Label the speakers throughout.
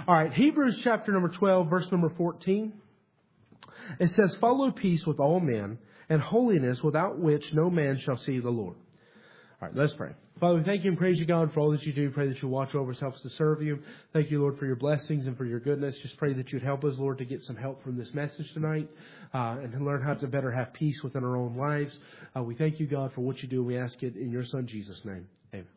Speaker 1: All right, Hebrews chapter number 12, verse number 14. It says, "Follow peace with all men and holiness, without which no man shall see the Lord." All right, let's pray. Father, we thank you and praise you, God, for all that you do. Pray that you watch over us, help us to serve you. Thank you, Lord, for your blessings and for your goodness. Just pray that you'd help us, Lord, to get some help from this message tonight and to learn how to better have peace within our own lives. We thank you, God, for what you do. We ask it in your Son, Jesus' name. Amen.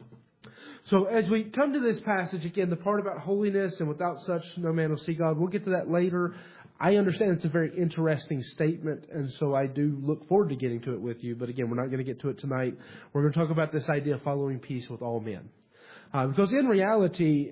Speaker 1: So as we come to this passage, again, the part about holiness and without such no man will see God, we'll get to that later. I understand it's a very interesting statement, and so I do look forward to getting to it with you. But again, we're not going to get to it tonight. We're going to talk about this idea of following peace with all men. Because in reality,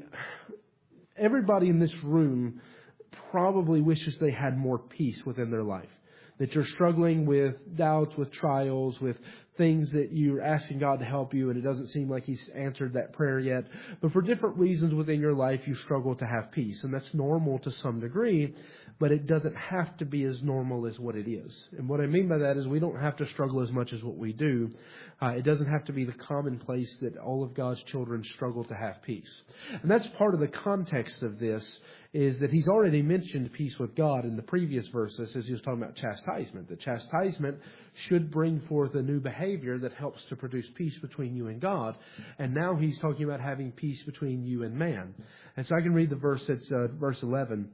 Speaker 1: everybody in this room probably wishes they had more peace within their life. That you're struggling with doubts, with trials, with things that you're asking God to help you, and it doesn't seem like He's answered that prayer yet. But for different reasons within your life, you struggle to have peace. And that's normal to some degree, but it doesn't have to be as normal as what it is. And what I mean by that is we don't have to struggle as much as what we do. It doesn't have to be the commonplace that all of God's children struggle to have peace. And that's part of the context of this, is that He's already mentioned peace with God in the previous verses as He was talking about chastisement. That chastisement should bring forth a new behavior that helps to produce peace between you and God. And now He's talking about having peace between you and man. And so I can read the verse. It's verse 11.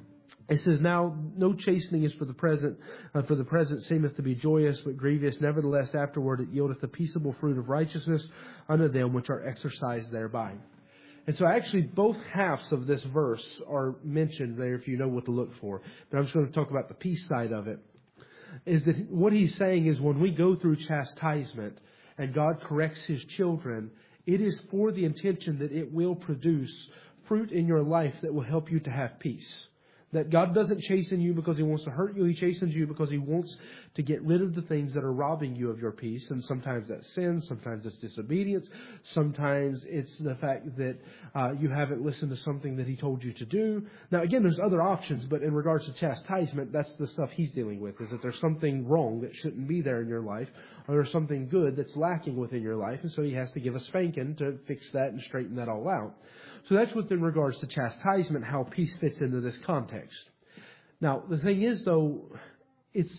Speaker 1: It says, "Now no chastening is for the present seemeth to be joyous, but grievous. Nevertheless, afterward it yieldeth the peaceable fruit of righteousness unto them which are exercised thereby." And so actually both halves of this verse are mentioned there if you know what to look for. But I'm just going to talk about the peace side of it. Is that what he's saying is when we go through chastisement and God corrects His children, it is for the intention that it will produce fruit in your life that will help you to have peace. That God doesn't chasten you because He wants to hurt you. He chastens you because He wants to get rid of the things that are robbing you of your peace. And sometimes that's sin. Sometimes it's disobedience. Sometimes it's the fact that you haven't listened to something that He told you to do. Now, again, there's other options. But in regards to chastisement, that's the stuff He's dealing with. Is that there's something wrong that shouldn't be there in your life. Or there's something good that's lacking within your life. And so He has to give a spanking to fix that and straighten that all out. So that's what's in regards to chastisement, how peace fits into this context. Now, the thing is, though, it's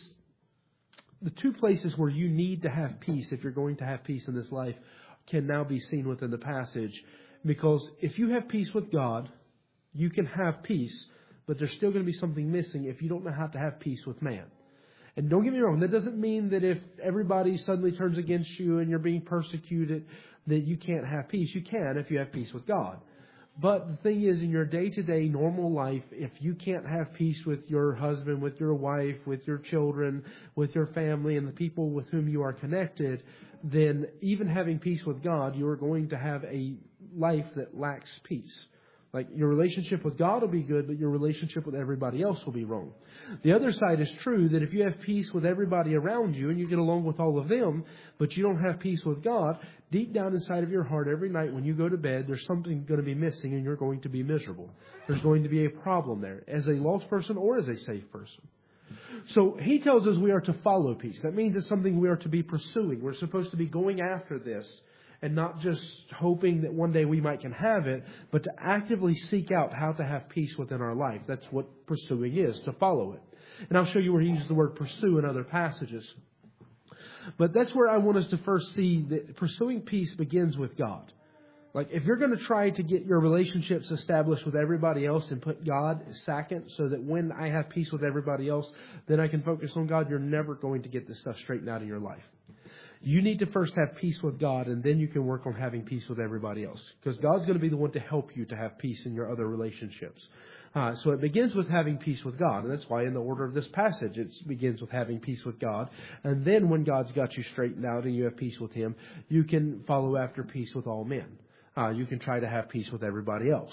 Speaker 1: the two places where you need to have peace, if you're going to have peace in this life, can now be seen within the passage. Because if you have peace with God, you can have peace, but there's still going to be something missing if you don't know how to have peace with man. And don't get me wrong, that doesn't mean that if everybody suddenly turns against you and you're being persecuted, that you can't have peace. You can if you have peace with God. But the thing is, in your day-to-day normal life, if you can't have peace with your husband, with your wife, with your children, with your family, and the people with whom you are connected, then even having peace with God, you are going to have a life that lacks peace. Like your relationship with God will be good, but your relationship with everybody else will be wrong. The other side is true, that if you have peace with everybody around you and you get along with all of them, but you don't have peace with God, deep down inside of your heart every night when you go to bed, there's something going to be missing and you're going to be miserable. There's going to be a problem there as a lost person or as a safe person. So he tells us we are to follow peace. That means it's something we are to be pursuing. We're supposed to be going after this and not just hoping that one day we might can have it, but to actively seek out how to have peace within our life. That's what pursuing is, to follow it. And I'll show you where he uses the word pursue in other passages. But that's where I want us to first see that pursuing peace begins with God. Like if you're going to try to get your relationships established with everybody else and put God second so that when I have peace with everybody else, then I can focus on God, you're never going to get this stuff straightened out in your life. You need to first have peace with God, and then you can work on having peace with everybody else. Because God's going to be the one to help you to have peace in your other relationships. So it begins with having peace with God. And that's why in the order of this passage, it begins with having peace with God. And then when God's got you straightened out and you have peace with Him, you can follow after peace with all men. You can try to have peace with everybody else.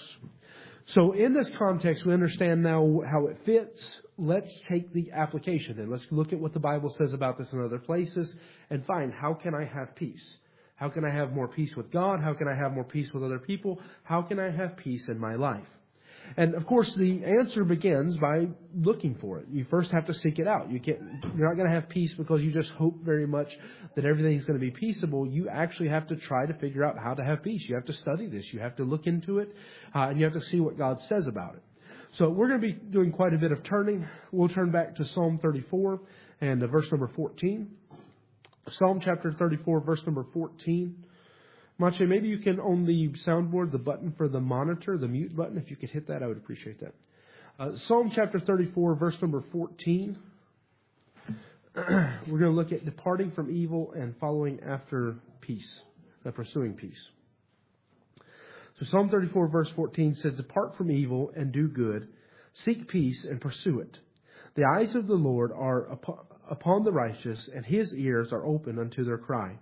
Speaker 1: So in this context, we understand now how it fits. Let's take the application and let's look at what the Bible says about this in other places and find how can I have peace? How can I have more peace with God? How can I have more peace with other people? How can I have peace in my life? And of course, the answer begins by looking for it. You first have to seek it out. You're not going to have peace because you just hope very much that everything's going to be peaceable. You actually have to try to figure out how to have peace. You have to study this. You have to look into it, and you have to see what God says about it. So we're going to be doing quite a bit of turning. We'll turn back to Psalm 34 and verse number 14. Psalm chapter 34, verse number 14. Mache, maybe you can, on the soundboard, the button for the monitor, the mute button, if you could hit that, I would appreciate that. Psalm chapter 34, verse number 14. We're going to look at departing from evil and following after peace, pursuing peace. So Psalm 34, verse 14 says, "Depart from evil and do good, seek peace and pursue it. The eyes of the Lord are upon the righteous, and His ears are open unto their cry."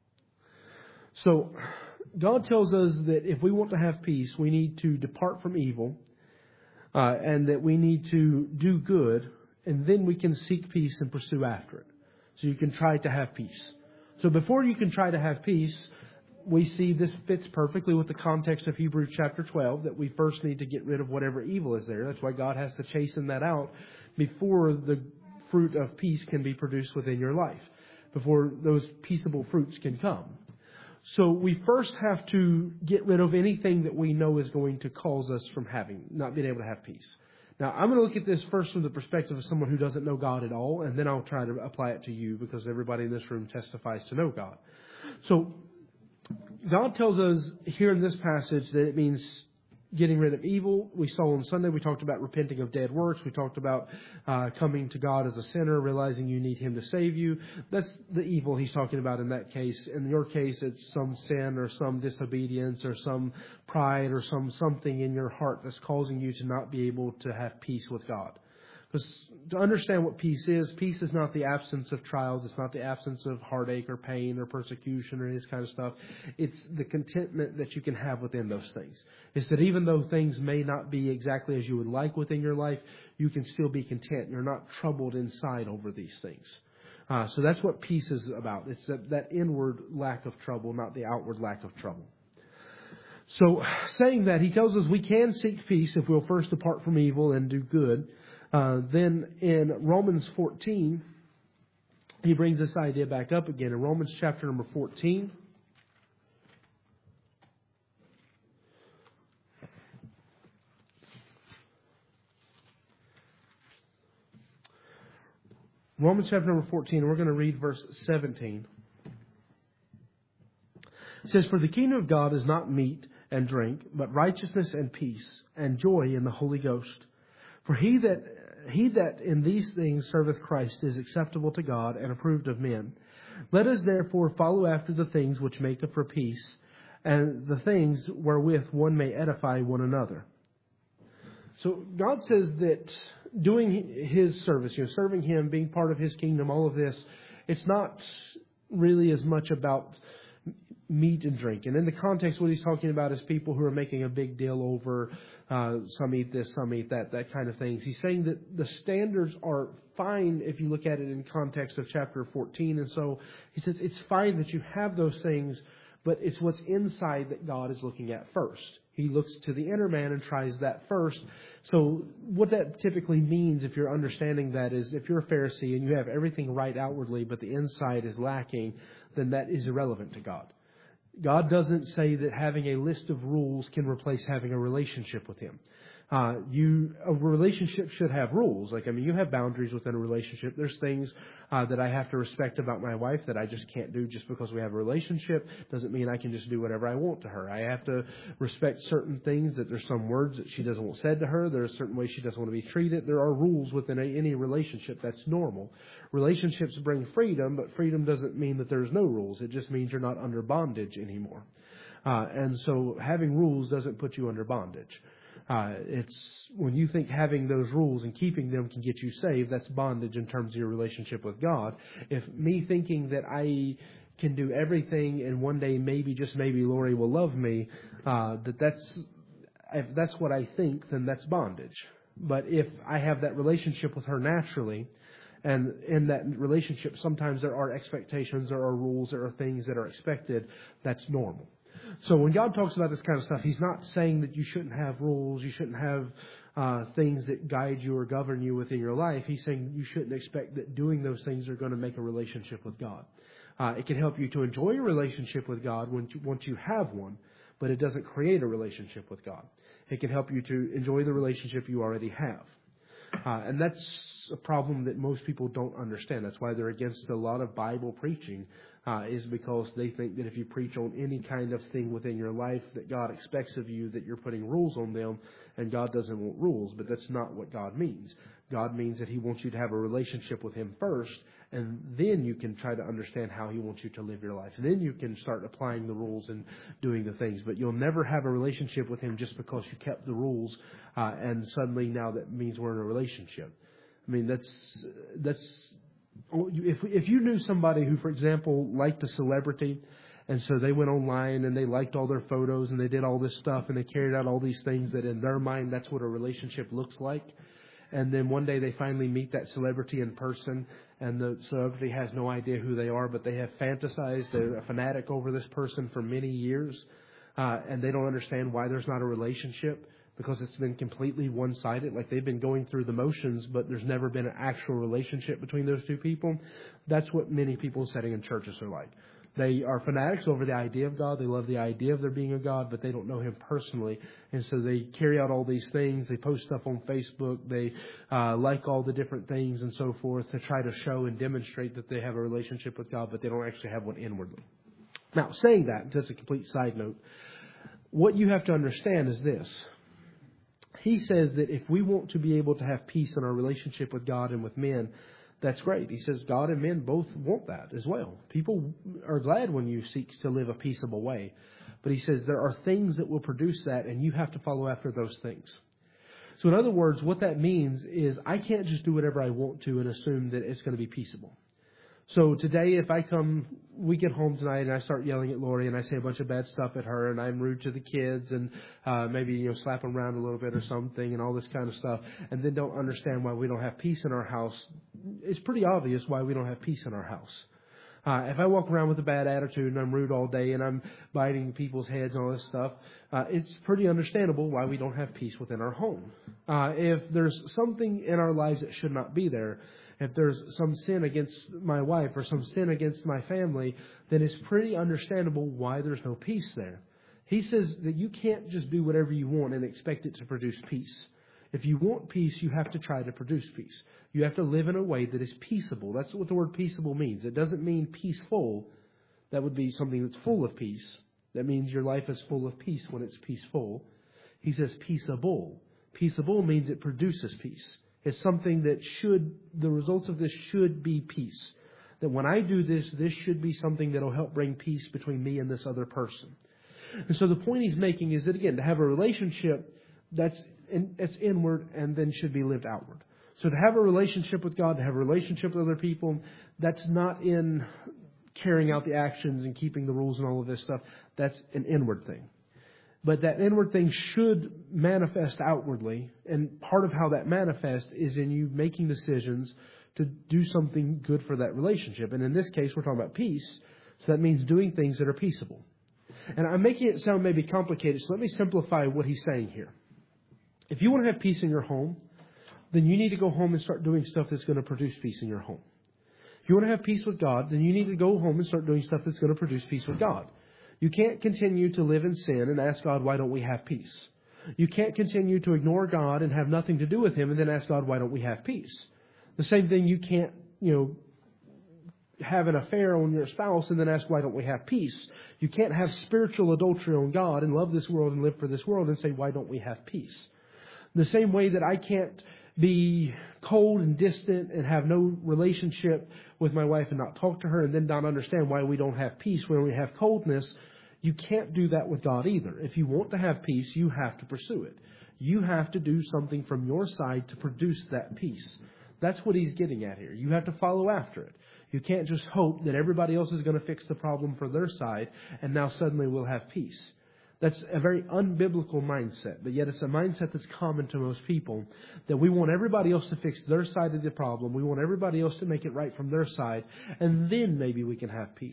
Speaker 1: So God tells us that if we want to have peace, we need to depart from evil, and that we need to do good, and then we can seek peace and pursue after it. So you can try to have peace. So before you can try to have peace, we see this fits perfectly with the context of Hebrews chapter 12, that we first need to get rid of whatever evil is there. That's why God has to chasten that out before the fruit of peace can be produced within your life, before those peaceable fruits can come. So we first have to get rid of anything that we know is going to cause us from not being able to have peace. Now, I'm going to look at this first from the perspective of someone who doesn't know God at all, and then I'll try to apply it to you because everybody in this room testifies to know God. So God tells us here in this passage that it means getting rid of evil. We saw on Sunday, we talked about repenting of dead works. We talked about coming to God as a sinner, realizing you need Him to save you. That's the evil He's talking about in that case. In your case, it's some sin or some disobedience or some pride or something in your heart that's causing you to not be able to have peace with God. Because to understand what peace is not the absence of trials. It's not the absence of heartache or pain or persecution or this kind of stuff. It's the contentment that you can have within those things. It's that even though things may not be exactly as you would like within your life, you can still be content. You're not troubled inside over these things. So that's what peace is about. It's that inward lack of trouble, not the outward lack of trouble. So saying that, he tells us we can seek peace if we'll first depart from evil and do good. Then in Romans 14, he brings this idea back up again. In Romans chapter number 14, we're going to read verse 17. It says, "For the kingdom of God is not meat and drink, but righteousness and peace and joy in the Holy Ghost. For he that in these things serveth Christ is acceptable to God and approved of men. Let us therefore follow after the things which make for peace, and the things wherewith one may edify one another." So God says that doing His service, serving Him, being part of His kingdom, all of this, it's not really as much about meat and drink. And in the context, what he's talking about is people who are making a big deal over some eat this, some eat that kind of things. He's saying that the standards are fine if you look at it in context of chapter 14. And so he says it's fine that you have those things, but it's what's inside that God is looking at first. He looks to the inner man and tries that first. So what that typically means, if you're understanding that, is if you're a Pharisee and you have everything right outwardly, but the inside is lacking, then that is irrelevant to God. God doesn't say that having a list of rules can replace having a relationship with Him. A relationship should have rules. You have boundaries within a relationship. There's things that I have to respect about my wife that I just can't do just because we have a relationship. Doesn't mean I can just do whatever I want to her. I have to respect certain things, that there's some words that she doesn't want said to her. There are certain ways she doesn't want to be treated. There are rules within any relationship. That's normal. Relationships bring freedom, but freedom doesn't mean that there's no rules. It just means you're not under bondage anymore. And so having rules doesn't put you under bondage. It's when you think having those rules and keeping them can get you saved, that's bondage in terms of your relationship with God. If me thinking that I can do everything and one day maybe, just maybe, Lori will love me, if that's what I think, then that's bondage. But if I have that relationship with her naturally, and in that relationship sometimes there are expectations, there are rules, there are things that are expected, that's normal. So when God talks about this kind of stuff, He's not saying that you shouldn't have rules, you shouldn't have things that guide you or govern you within your life. He's saying you shouldn't expect that doing those things are going to make a relationship with God. It can help you to enjoy a relationship with God once you have one, but it doesn't create a relationship with God. It can help you to enjoy the relationship you already have. And that's a problem that most people don't understand. That's why they're against a lot of Bible preaching, is because they think that if you preach on any kind of thing within your life that God expects of you, that you're putting rules on them, and God doesn't want rules. But that's not what God means. God means that He wants you to have a relationship with Him first, and then you can try to understand how He wants you to live your life. And then you can start applying the rules and doing the things. But you'll never have a relationship with Him just because you kept the rules, and suddenly now that means we're in a relationship. I mean, that's if you knew somebody who, for example, liked a celebrity, and so they went online and they liked all their photos and they did all this stuff and they carried out all these things that in their mind that's what a relationship looks like. And then one day they finally meet that celebrity in person, and the celebrity has no idea who they are, but they have fantasized, they're a fanatic over this person for many years, and they don't understand why there's not a relationship, because it's been completely one-sided. Like they've been going through the motions, but there's never been an actual relationship between those two people. That's what many people sitting in churches are like. They are fanatics over the idea of God. They love the idea of there being a God, but they don't know Him personally. And so they carry out all these things. They post stuff on Facebook. They like all the different things and so forth to try to show and demonstrate that they have a relationship with God, but they don't actually have one inwardly. Now, saying that, just a complete side note, what you have to understand is this. He says that if we want to be able to have peace in our relationship with God and with men, that's great. He says God and men both want that as well. People are glad when you seek to live a peaceable way. But he says there are things that will produce that, and you have to follow after those things. So in other words, what that means is I can't just do whatever I want to and assume that it's going to be peaceable. So today, if we get home tonight and I start yelling at Lori and I say a bunch of bad stuff at her and I'm rude to the kids and maybe slap them around a little bit or something and all this kind of stuff, and then don't understand why we don't have peace in our house, it's pretty obvious why we don't have peace in our house. If I walk around with a bad attitude and I'm rude all day and I'm biting people's heads and all this stuff, it's pretty understandable why we don't have peace within our home. If there's something in our lives that should not be there, if there's some sin against my wife or some sin against my family, then it's pretty understandable why there's no peace there. He says that you can't just do whatever you want and expect it to produce peace. If you want peace, you have to try to produce peace. You have to live in a way that is peaceable. That's what the word peaceable means. It doesn't mean peaceful. That would be something that's full of peace. That means your life is full of peace when it's peaceful. He says peaceable. Peaceable means it produces peace. It's something that the results of this should be peace. That when I do this, this should be something that will help bring peace between me and this other person. And so the point he's making is that, again, to have a relationship that's inward and then should be lived outward. So to have a relationship with God, to have a relationship with other people, that's not in carrying out the actions and keeping the rules and all of this stuff. That's an inward thing. But that inward thing should manifest outwardly. And part of how that manifests is in you making decisions to do something good for that relationship. And in this case, we're talking about peace. So that means doing things that are peaceable. And I'm making it sound maybe complicated, so let me simplify what he's saying here. If you want to have peace in your home, then you need to go home and start doing stuff that's going to produce peace in your home. If you want to have peace with God, then you need to go home and start doing stuff that's going to produce peace with God. You can't continue to live in sin and ask God, why don't we have peace? You can't continue to ignore God and have nothing to do with Him and then ask God, why don't we have peace? The same thing, you can't, have an affair on your spouse and then ask, why don't we have peace? You can't have spiritual adultery on God and love this world and live for this world and say, why don't we have peace? The same way that I can't be cold and distant and have no relationship with my wife and not talk to her and then not understand why we don't have peace when we have coldness, you can't do that with God either. If you want to have peace, you have to pursue it. You have to do something from your side to produce that peace. That's what he's getting at here. You have to follow after it. You can't just hope that everybody else is going to fix the problem for their side and now suddenly we'll have peace. That's a very unbiblical mindset, but yet it's a mindset that's common to most people, that we want everybody else to fix their side of the problem. We want everybody else to make it right from their side, and then maybe we can have peace.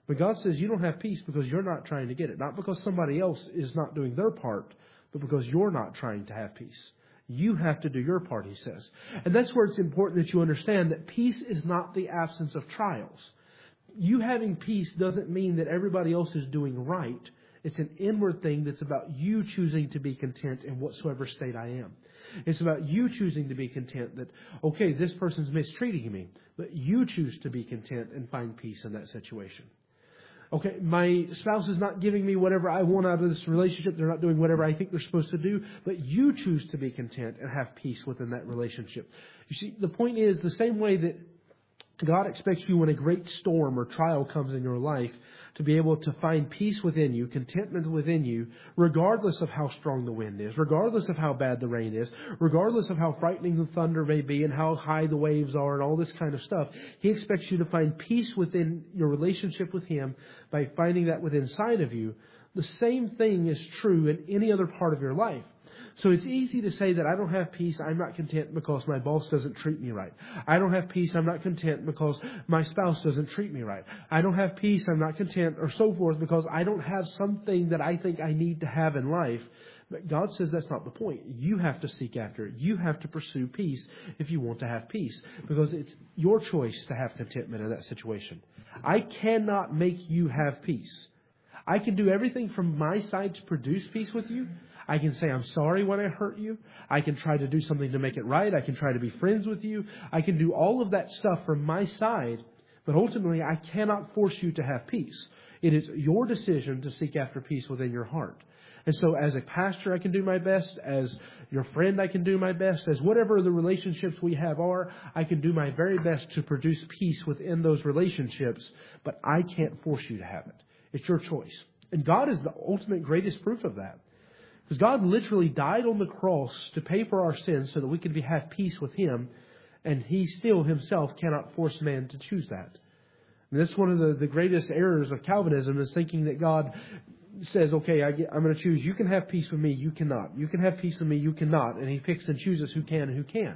Speaker 1: But God says you don't have peace because you're not trying to get it. Not because somebody else is not doing their part, but because you're not trying to have peace. You have to do your part, He says. And that's where it's important that you understand that peace is not the absence of trials. You having peace doesn't mean that everybody else is doing right. It's an inward thing that's about you choosing to be content in whatsoever state I am. It's about you choosing to be content that, okay, this person's mistreating me, but you choose to be content and find peace in that situation. Okay, my spouse is not giving me whatever I want out of this relationship. They're not doing whatever I think they're supposed to do. But you choose to be content and have peace within that relationship. You see, the point is the same way that God expects you when a great storm or trial comes in your life to be able to find peace within you, contentment within you, regardless of how strong the wind is, regardless of how bad the rain is, regardless of how frightening the thunder may be and how high the waves are and all this kind of stuff. He expects you to find peace within your relationship with Him by finding that within inside of you. The same thing is true in any other part of your life. So it's easy to say that I don't have peace, I'm not content because my boss doesn't treat me right. I don't have peace, I'm not content because my spouse doesn't treat me right. I don't have peace, I'm not content, or so forth, because I don't have something that I think I need to have in life. But God says that's not the point. You have to seek after it. You have to pursue peace if you want to have peace, because it's your choice to have contentment in that situation. I cannot make you have peace. I can do everything from my side to produce peace with you. I can say I'm sorry when I hurt you. I can try to do something to make it right. I can try to be friends with you. I can do all of that stuff from my side. But ultimately, I cannot force you to have peace. It is your decision to seek after peace within your heart. And so as a pastor, I can do my best. As your friend, I can do my best. As whatever the relationships we have are, I can do my very best to produce peace within those relationships. But I can't force you to have it. It's your choice. And God is the ultimate greatest proof of that. Because God literally died on the cross to pay for our sins so that we could have peace with Him. And He still Himself cannot force man to choose that. And that's one of the greatest errors of Calvinism, is thinking that God says, okay, I'm going to choose. You can have peace with me. You cannot. You can have peace with me. You cannot. And He picks and chooses who can and who can.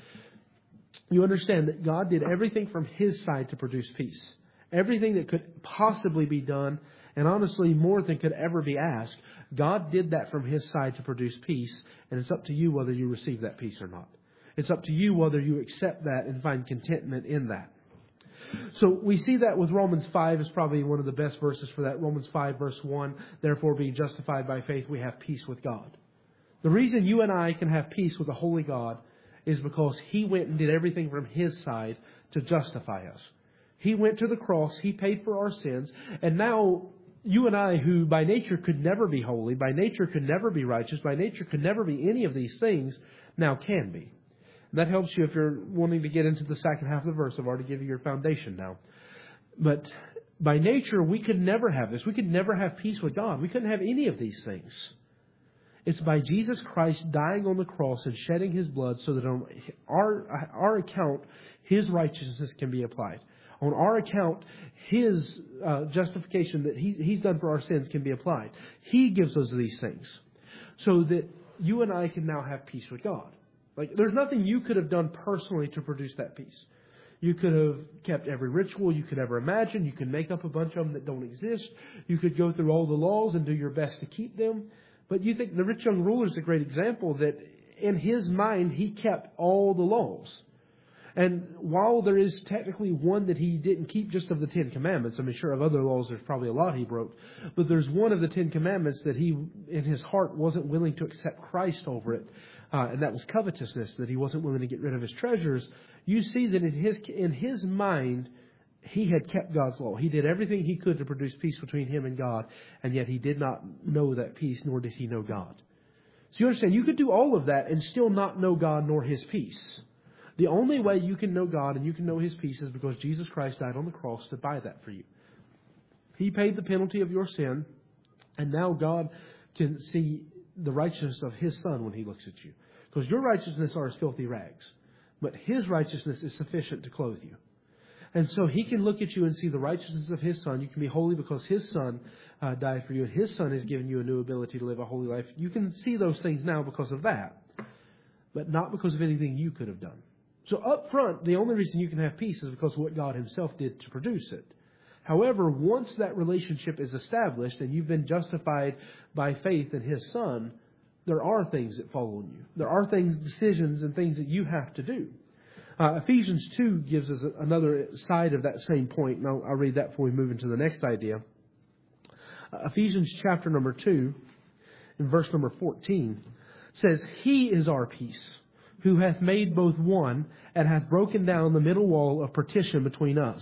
Speaker 1: You understand that God did everything from His side to produce peace. Everything that could possibly be done, and honestly more than could ever be asked, God did that from His side to produce peace, and it's up to you whether you receive that peace or not. It's up to you whether you accept that and find contentment in that. So we see that with Romans 5 is probably one of the best verses for that. Romans 5 verse 1, therefore being justified by faith, we have peace with God. The reason you and I can have peace with the holy God is because He went and did everything from His side to justify us. He went to the cross, He paid for our sins, and now you and I, who by nature could never be holy, by nature could never be righteous, by nature could never be any of these things, now can be. And that helps you if you're wanting to get into the second half of the verse. I've already given you your foundation now. But by nature, we could never have this. We could never have peace with God. We couldn't have any of these things. It's by Jesus Christ dying on the cross and shedding His blood so that on our account, His righteousness can be applied. On our account, His justification that He's done for our sins can be applied. He gives us these things so that you and I can now have peace with God. Like, there's nothing you could have done personally to produce that peace. You could have kept every ritual you could ever imagine. You could make up a bunch of them that don't exist. You could go through all the laws and do your best to keep them. But you think the rich young ruler is a great example that in his mind, he kept all the laws. And while there is technically one that he didn't keep just of the Ten Commandments, I'm sure of other laws there's probably a lot he broke, but there's one of the Ten Commandments that he, in his heart, wasn't willing to accept Christ over it, and that was covetousness, that he wasn't willing to get rid of his treasures. You see that in his mind, he had kept God's law. He did everything he could to produce peace between him and God, and yet he did not know that peace, nor did he know God. So you understand, you could do all of that and still not know God nor His peace. The only way you can know God and you can know His peace is because Jesus Christ died on the cross to buy that for you. He paid the penalty of your sin, and now God can see the righteousness of His Son when He looks at you. Because your righteousness are as filthy rags, but His righteousness is sufficient to clothe you. And so He can look at you and see the righteousness of His Son. You can be holy because His Son died for you, and His Son has given you a new ability to live a holy life. You can see those things now because of that, but not because of anything you could have done. So up front, the only reason you can have peace is because of what God Himself did to produce it. However, once that relationship is established and you've been justified by faith in His Son, there are things that fall on you. There are things, decisions and things that you have to do. Ephesians 2 gives us another side of that same point. And I'll read that before we move into the next idea. Ephesians chapter number 2, in verse number 14, says, He is our peace, who hath made both one, and hath broken down the middle wall of partition between us.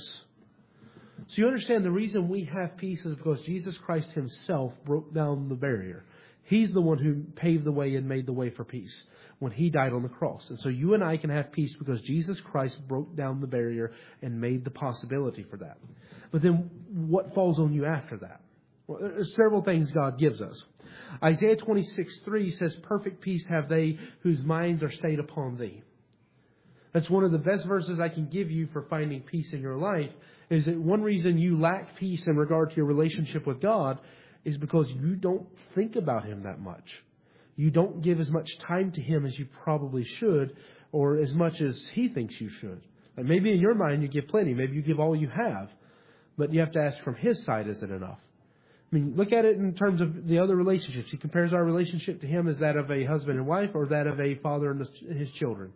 Speaker 1: So you understand the reason we have peace is because Jesus Christ Himself broke down the barrier. He's the one who paved the way and made the way for peace when He died on the cross. And so you and I can have peace because Jesus Christ broke down the barrier and made the possibility for that. But then what falls on you after that? Well, there's several things God gives us. Isaiah 26:3 says, Perfect peace have they whose minds are stayed upon Thee. That's one of the best verses I can give you for finding peace in your life, is that one reason you lack peace in regard to your relationship with God is because you don't think about Him that much. You don't give as much time to Him as you probably should, or as much as He thinks you should. Like maybe in your mind you give plenty, maybe you give all you have, but you have to ask from His side, is it enough? I mean, look at it in terms of the other relationships. He compares our relationship to Him as that of a husband and wife, or that of a father and his children.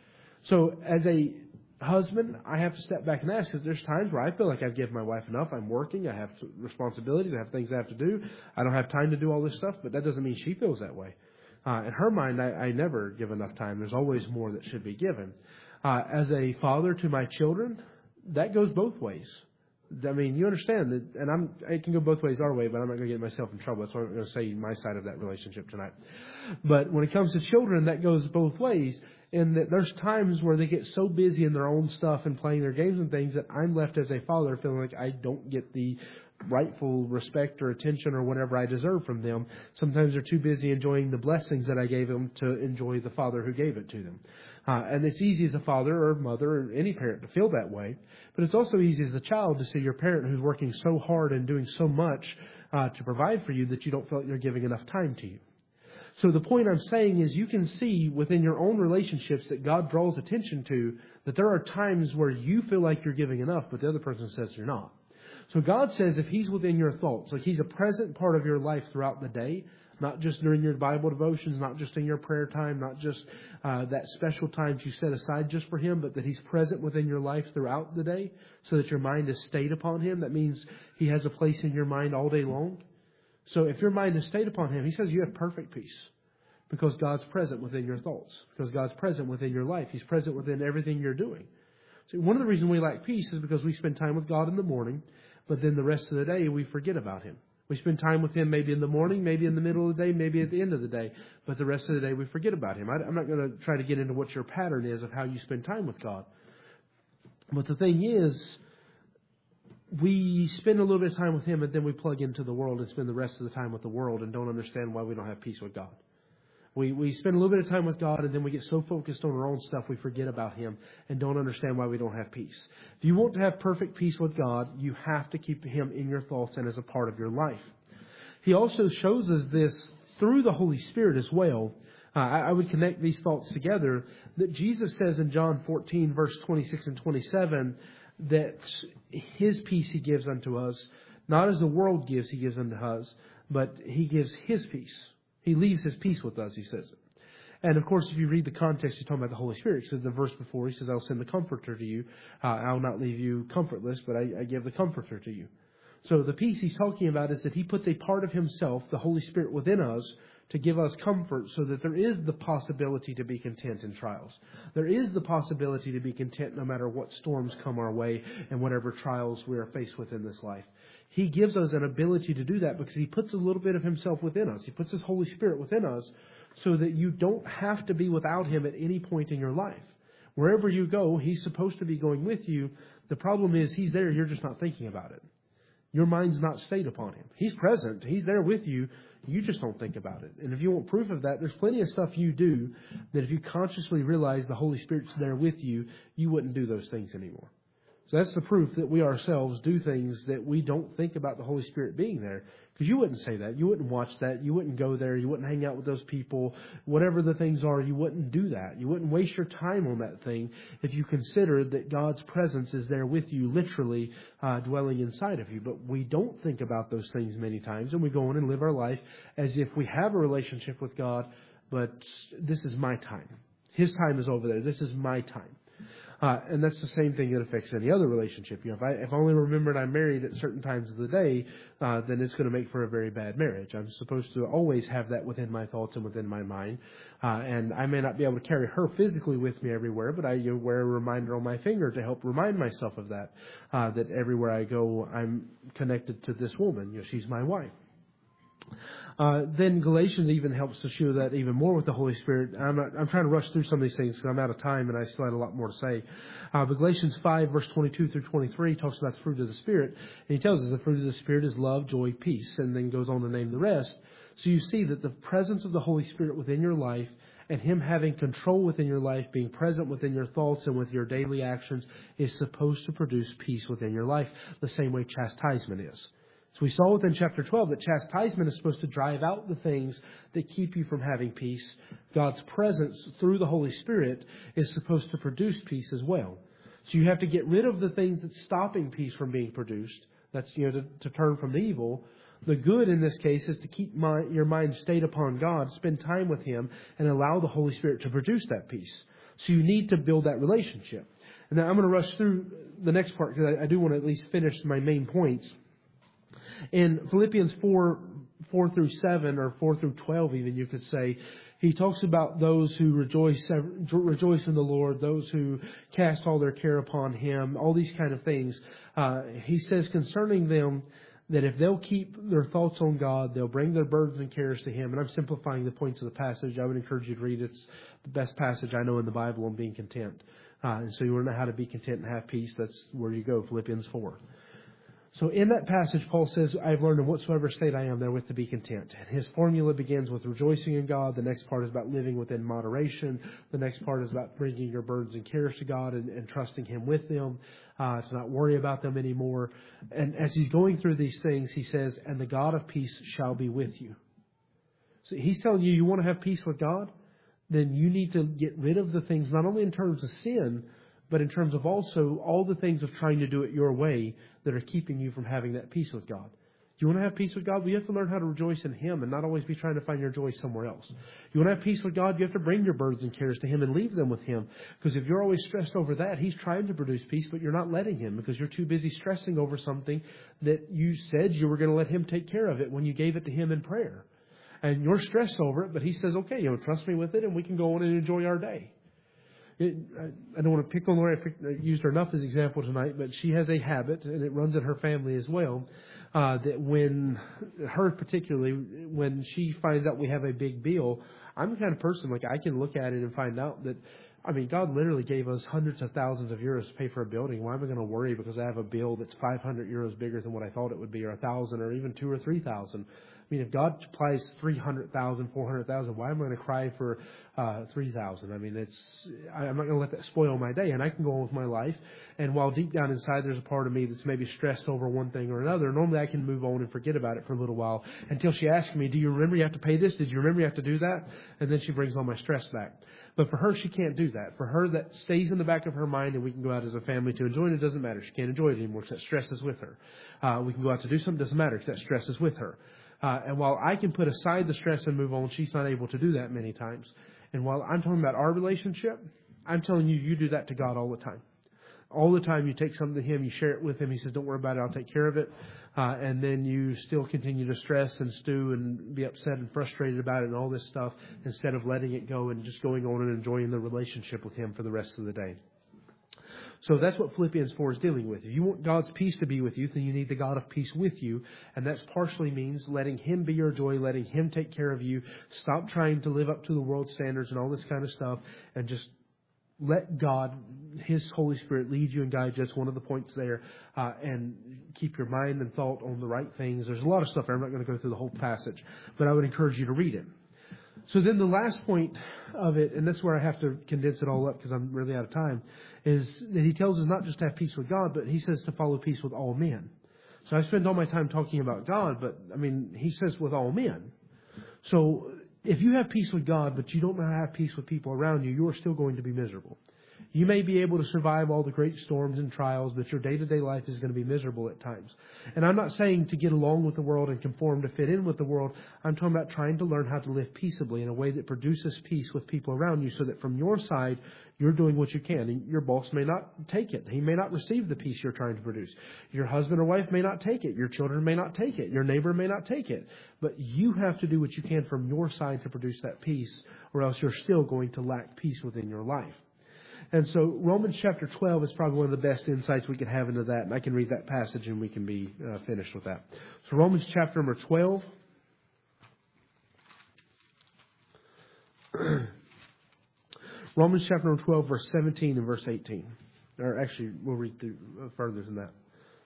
Speaker 1: So as a husband, I have to step back and ask, because there's times where I feel like I've given my wife enough. I'm working. I have responsibilities. I have things I have to do. I don't have time to do all this stuff, but that doesn't mean she feels that way. In her mind, I never give enough time. There's always more that should be given. As a father to my children, that goes both ways. I mean, you understand that, and it can go both ways our way, but I'm not going to get myself in trouble. That's why I'm going to say my side of that relationship tonight. But when it comes to children, that goes both ways. And that there's times where they get so busy in their own stuff and playing their games and things that I'm left as a father feeling like I don't get the rightful respect or attention or whatever I deserve from them. Sometimes they're too busy enjoying the blessings that I gave them to enjoy the Father who gave it to them. And it's easy as a father or mother or any parent to feel that way. But it's also easy as a child to see your parent who's working so hard and doing so much to provide for you that you don't feel like they're giving enough time to you. So the point I'm saying is you can see within your own relationships that God draws attention to that there are times where you feel like you're giving enough, but the other person says you're not. So God says if He's within your thoughts, like He's a present part of your life throughout the day, not just during your Bible devotions, not just in your prayer time, not just that special time you set aside just for Him, but that He's present within your life throughout the day so that your mind is stayed upon Him. That means He has a place in your mind all day long. So if your mind is stayed upon Him, He says you have perfect peace because God's present within your thoughts, because God's present within your life. He's present within everything you're doing. So one of the reasons we lack peace is because we spend time with God in the morning, but then the rest of the day we forget about Him. We spend time with Him maybe in the morning, maybe in the middle of the day, maybe at the end of the day, but the rest of the day we forget about Him. I'm not going to try to get into what your pattern is of how you spend time with God. But the thing is, we spend a little bit of time with Him and then we plug into the world and spend the rest of the time with the world and don't understand why we don't have peace with God. We spend a little bit of time with God and then we get so focused on our own stuff we forget about Him and don't understand why we don't have peace. If you want to have perfect peace with God, you have to keep Him in your thoughts and as a part of your life. He also shows us this through the Holy Spirit as well. I would connect these thoughts together that Jesus says in John 14 verse 26 and 27 that His peace He gives unto us, not as the world gives He gives unto us, but He gives His peace. He leaves His peace with us, He says. And of course, if you read the context, you're talking about the Holy Spirit. He says the verse before, He says, I'll send the Comforter to you. I'll not leave you comfortless, but I give the Comforter to you. So the peace He's talking about is that He puts a part of Himself, the Holy Spirit, within us to give us comfort so that there is the possibility to be content in trials. There is the possibility to be content no matter what storms come our way and whatever trials we are faced with in this life. He gives us an ability to do that because He puts a little bit of Himself within us. He puts His Holy Spirit within us so that you don't have to be without Him at any point in your life. Wherever you go, He's supposed to be going with you. The problem is He's there, you're just not thinking about it. Your mind's not stayed upon Him. He's present. He's there with you. You just don't think about it. And if you want proof of that, there's plenty of stuff you do that if you consciously realize the Holy Spirit's there with you, you wouldn't do those things anymore. So that's the proof that we ourselves do things that we don't think about the Holy Spirit being there. Because you wouldn't say that. You wouldn't watch that. You wouldn't go there. You wouldn't hang out with those people. Whatever the things are, you wouldn't do that. You wouldn't waste your time on that thing if you considered that God's presence is there with you, literally dwelling inside of you. But we don't think about those things many times, and we go on and live our life as if we have a relationship with God, but this is my time. His time is over there. This is my time. And that's the same thing that affects any other relationship. You know, if I only remembered I'm married at certain times of the day, then it's going to make for a very bad marriage. I'm supposed to always have that within my thoughts and within my mind. And I may not be able to carry her physically with me everywhere, but I wear a reminder on my finger to help remind myself of that, that everywhere I go, I'm connected to this woman. You know, she's my wife. Then Galatians even helps to show that even more with the Holy Spirit. I'm trying to rush through some of these things because I'm out of time and I still had a lot more to say. But Galatians 5 verse 22 through 23 talks about the fruit of the Spirit. And he tells us the fruit of the Spirit is love, joy, peace, and then goes on to name the rest. So you see that the presence of the Holy Spirit within your life and Him having control within your life, being present within your thoughts and with your daily actions, is supposed to produce peace within your life, the same way chastisement is. So we saw within chapter 12 that chastisement is supposed to drive out the things that keep you from having peace. God's presence through the Holy Spirit is supposed to produce peace as well. So you have to get rid of the things that's stopping peace from being produced. That's, to turn from the evil. The good in this case is to keep your mind stayed upon God, spend time with Him, and allow the Holy Spirit to produce that peace. So you need to build that relationship. And now I'm going to rush through the next part because I do want to at least finish my main points. In Philippians 4 through 7, or 4 through 12 even, you could say, he talks about those who rejoice in the Lord, those who cast all their care upon Him, all these kind of things. He says concerning them that if they'll keep their thoughts on God, they'll bring their burdens and cares to Him. And I'm simplifying the points of the passage. I would encourage you to read it. It's the best passage I know in the Bible on being content. And so you want to know how to be content and have peace. That's where you go, Philippians 4. So in that passage, Paul says, I've learned in whatsoever state I am therewith to be content. And his formula begins with rejoicing in God. The next part is about living within moderation. The next part is about bringing your burdens and cares to God and trusting Him with them, to not worry about them anymore. And as he's going through these things, he says, and the God of peace shall be with you. So he's telling you want to have peace with God? Then you need to get rid of the things, not only in terms of sin, but in terms of also all the things of trying to do it your way that are keeping you from having that peace with God. Do you want to have peace with God? Well, you have to learn how to rejoice in Him and not always be trying to find your joy somewhere else. You want to have peace with God? You have to bring your burdens and cares to Him and leave them with Him. Because if you're always stressed over that, He's trying to produce peace, but you're not letting Him because you're too busy stressing over something that you said you were going to let Him take care of it when you gave it to Him in prayer. And you're stressed over it, but He says, okay, trust me with it and we can go on and enjoy our day. I don't want to pick on Lori. I used her enough as an example tonight, but she has a habit, and it runs in her family as well, that when she finds out we have a big bill, I'm the kind of person, I can look at it and find out that, God literally gave us hundreds of thousands of euros to pay for a building. Why am I going to worry because I have a bill that's 500 euros bigger than what I thought it would be, or 1,000, or even 2,000 or 3,000? If God supplies 300,000, 400,000, why am I going to cry for 3,000? I'm not going to let that spoil my day, and I can go on with my life. And while deep down inside there's a part of me that's maybe stressed over one thing or another, normally I can move on and forget about it for a little while until she asks me, do you remember you have to pay this? Did you remember you have to do that? And then she brings all my stress back. But for her, she can't do that. For her, that stays in the back of her mind, and we can go out as a family to enjoy it. It doesn't matter. She can't enjoy it anymore because that stress is with her. We can go out to do something. It doesn't matter because that stress is with her. And while I can put aside the stress and move on, she's not able to do that many times. And while I'm talking about our relationship, I'm telling you, you do that to God all the time. All the time you take something to Him, you share it with Him. He says, don't worry about it, I'll take care of it. And then you still continue to stress and stew and be upset and frustrated about it and all this stuff instead of letting it go and just going on and enjoying the relationship with Him for the rest of the day. So that's what Philippians 4 is dealing with. If you want God's peace to be with you, then you need the God of peace with you. And that partially means letting Him be your joy, letting Him take care of you. Stop trying to live up to the world standards and all this kind of stuff, and just let God, His Holy Spirit, lead you and guide you. That's one of the points there. And keep your mind and thought on the right things. There's a lot of stuff there. I'm not going to go through the whole passage, but I would encourage you to read it. So then the last point of it, and that's where I have to condense it all up because I'm really out of time, is that he tells us not just to have peace with God, but he says to follow peace with all men. So I spend all my time talking about God, but I mean, he says with all men. So if you have peace with God, but you don't know how to have peace with people around you, you are still going to be miserable. You may be able to survive all the great storms and trials, but your day-to-day life is going to be miserable at times. And I'm not saying to get along with the world and conform to fit in with the world. I'm talking about trying to learn how to live peaceably in a way that produces peace with people around you so that from your side, you're doing what you can. And your boss may not take it. He may not receive the peace you're trying to produce. Your husband or wife may not take it. Your children may not take it. Your neighbor may not take it. But you have to do what you can from your side to produce that peace, or else you're still going to lack peace within your life. And so Romans chapter 12 is probably one of the best insights we could have into that. And I can read that passage and we can be finished with that. So Romans chapter number 12. Romans chapter number 12, verse 17 and verse 18. Or actually, we'll read through further than that.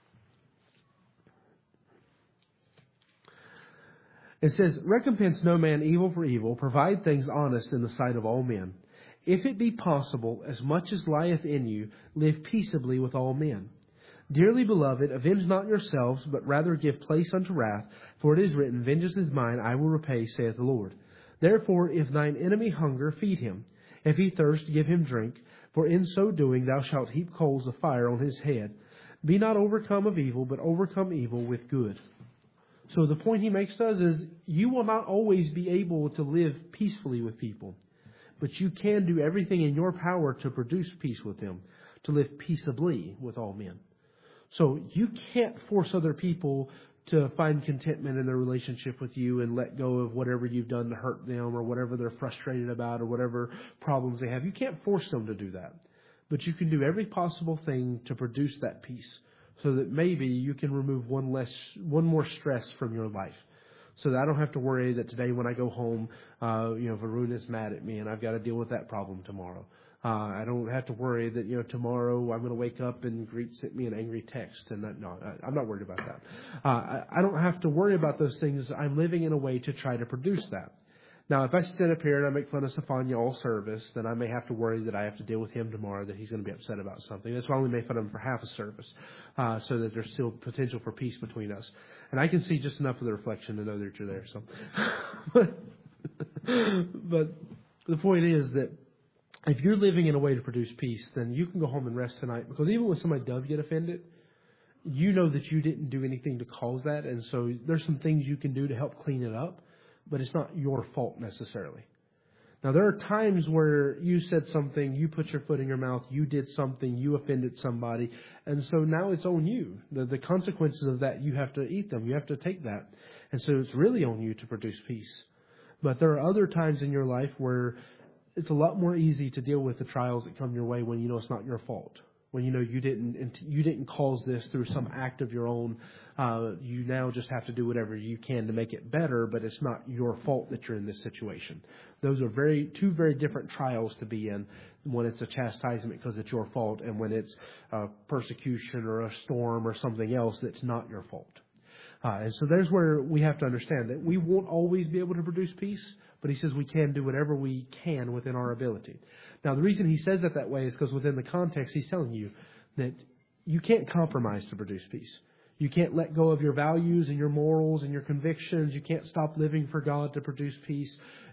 Speaker 1: It says, "Recompense no man evil for evil. Provide things honest in the sight of all men. If it be possible, as much as lieth in you, live peaceably with all men. Dearly beloved, avenge not yourselves, but rather give place unto wrath. For it is written, Vengeance is mine, I will repay, saith the Lord. Therefore, if thine enemy hunger, feed him. If he thirst, give him drink. For in so doing thou shalt heap coals of fire on his head. Be not overcome of evil, but overcome evil with good." So the point he makes to us is, you will not always be able to live peacefully with people. But you can do everything in your power to produce peace with them, to live peaceably with all men. So you can't force other people to find contentment in their relationship with you and let go of whatever you've done to hurt them or whatever they're frustrated about or whatever problems they have. You can't force them to do that. But you can do every possible thing to produce that peace so that maybe you can remove one more stress from your life. So that I don't have to worry that today when I go home, Varun is mad at me and I've got to deal with that problem tomorrow. I don't have to worry that, tomorrow I'm going to wake up and Greet sent me an angry text. And I'm not worried about that. I don't have to worry about those things. I'm living in a way to try to produce that. Now, if I stand up here and I make fun of Stefania all service, then I may have to worry that I have to deal with him tomorrow, that he's going to be upset about something. That's why we make fun of him for half a service, so that there's still potential for peace between us. And I can see just enough of the reflection to know that you're there. So, but the point is that if you're living in a way to produce peace, then you can go home and rest tonight. Because even when somebody does get offended, you know that you didn't do anything to cause that. And so there's some things you can do to help clean it up. But it's not your fault necessarily. Now, there are times where you said something, you put your foot in your mouth, you did something, you offended somebody, and so now it's on you. The consequences of that, you have to eat them. You have to take that. And so it's really on you to produce peace. But there are other times in your life where it's a lot more easy to deal with the trials that come your way when you know it's not your fault. When you know you didn't cause this through some act of your own. You now just have to do whatever you can to make it better, but it's not your fault that you're in this situation. Those are two very different trials to be in, when it's a chastisement because it's your fault and when it's persecution or a storm or something else that's not your fault. And so there's where we have to understand that we won't always be able to produce peace, but he says we can do whatever we can within our ability. Now, the reason he says it that way is because within the context, he's telling you that you can't compromise to produce peace. You can't let go of your values and your morals and your convictions. You can't stop living for God to produce peace.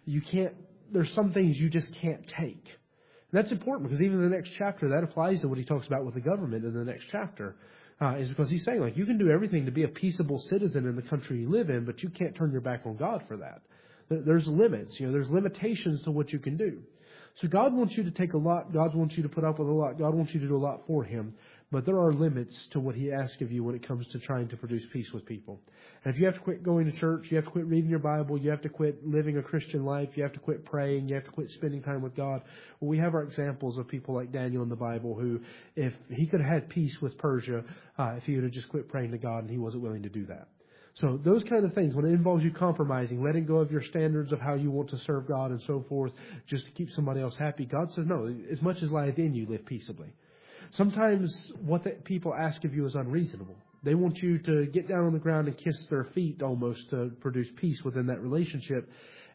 Speaker 1: There's some things you just can't take. And that's important because even in the next chapter, that applies to what he talks about with the government in the next chapter. Is because he's saying, you can do everything to be a peaceable citizen in the country you live in, but you can't turn your back on God for that. There's limits. There's limitations to what you can do. So God wants you to take a lot. God wants you to put up with a lot. God wants you to do a lot for Him. But there are limits to what He asks of you when it comes to trying to produce peace with people. And if you have to quit going to church, you have to quit reading your Bible, you have to quit living a Christian life, you have to quit praying, you have to quit spending time with God. Well, we have our examples of people like Daniel in the Bible who, if he could have had peace with Persia, if he would have just quit praying to God, and he wasn't willing to do that. So those kind of things, when it involves you compromising, letting go of your standards of how you want to serve God and so forth, just to keep somebody else happy, God says, no, as much as lieth in you, live peaceably. Sometimes what people ask of you is unreasonable. They want you to get down on the ground and kiss their feet almost to produce peace within that relationship.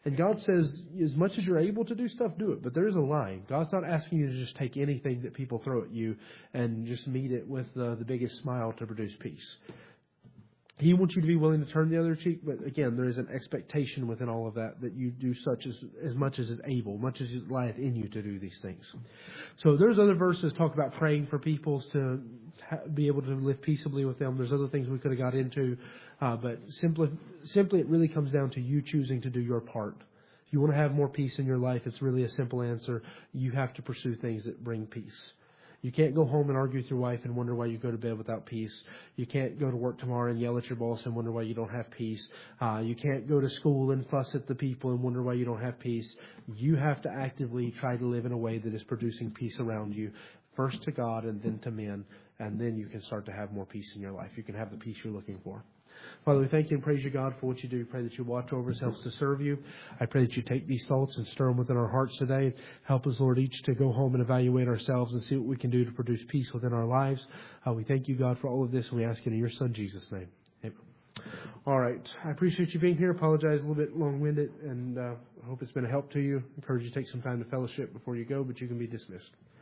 Speaker 1: And God says, as much as you're able to do stuff, do it. But there is a line. God's not asking you to just take anything that people throw at you and just meet it with the biggest smile to produce peace. He wants you to be willing to turn the other cheek, but again, there is an expectation within all of that you do such as much as is able, much as it lieth in you to do these things. So there's other verses talk about praying for people to be able to live peaceably with them. There's other things we could have got into, but simply it really comes down to you choosing to do your part. If you want to have more peace in your life, it's really a simple answer. You have to pursue things that bring peace. You can't go home and argue with your wife and wonder why you go to bed without peace. You can't go to work tomorrow and yell at your boss and wonder why you don't have peace. You can't go to school and fuss at the people and wonder why you don't have peace. You have to actively try to live in a way that is producing peace around you, first to God and then to men, and then you can start to have more peace in your life. You can have the peace you're looking for. Father, we thank you and praise you, God, for what you do. Pray that you watch over us, help us to serve you. I pray that you take these thoughts and stir them within our hearts today. Help us, Lord, each to go home and evaluate ourselves and see what we can do to produce peace within our lives. We thank you, God, for all of this, and we ask it in your Son, Jesus' name. Amen. All right. I appreciate you being here. Apologize a little bit long-winded, and I hope it's been a help to you. I encourage you to take some time to fellowship before you go, but you can be dismissed.